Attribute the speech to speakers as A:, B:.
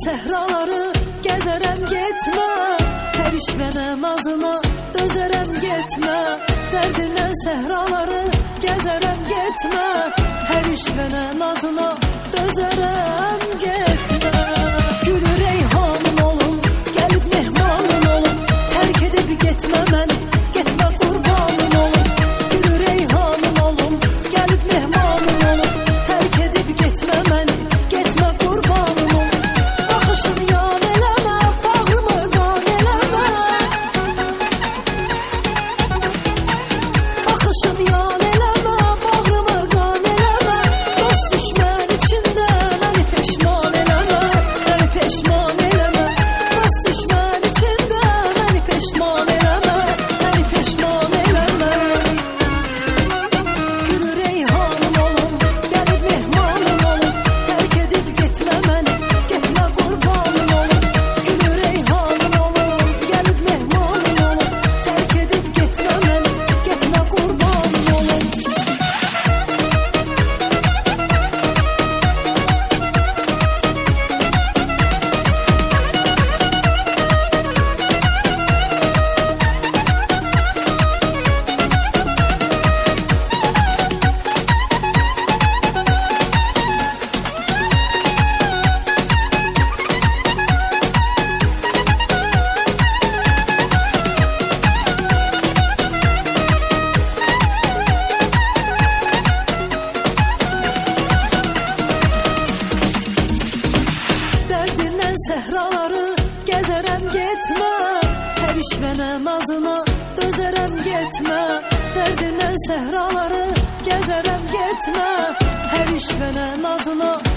A: səhraları gəzərəm getmə, hər işvənə nazına dözərəm getmə. Dərdindən səhraları gəzərəm getmə, hər işvənə nazına dözərəm getmə. Gülü reyhanın olum, gəlib mehmanın olum, tərk edib getmə məni, getmə qurbanın olum. Gülü reyhanın olum, gəlib mehmanın olum, tərk edib getmə məni, getmə qurbanın olum. Baxışın yan eləmə, bağrımı qan eləmə. Baxışın yan eləmə, bağrımı qan eləmə. Dost düşmən içində məni peşman eləmə, məni peşman eləmə. Dost düşmən içində məni peşman eləmə, məni peşman eləmə. Gülü reyhanın olum, gəlib mehmanın olum, tərk edib getmə məni, getmə qurbanın olum. Gülü reyhanın olum, gəlib mehmanın olum, tərk edib getmə məni, getmə qurbanın olum. Dərdindən səhraları gəzərəm getmə, hər işvənə nazına dözərəm getmə. Dərdindən səhraları gəzərəm getmə, hər işvənə nazına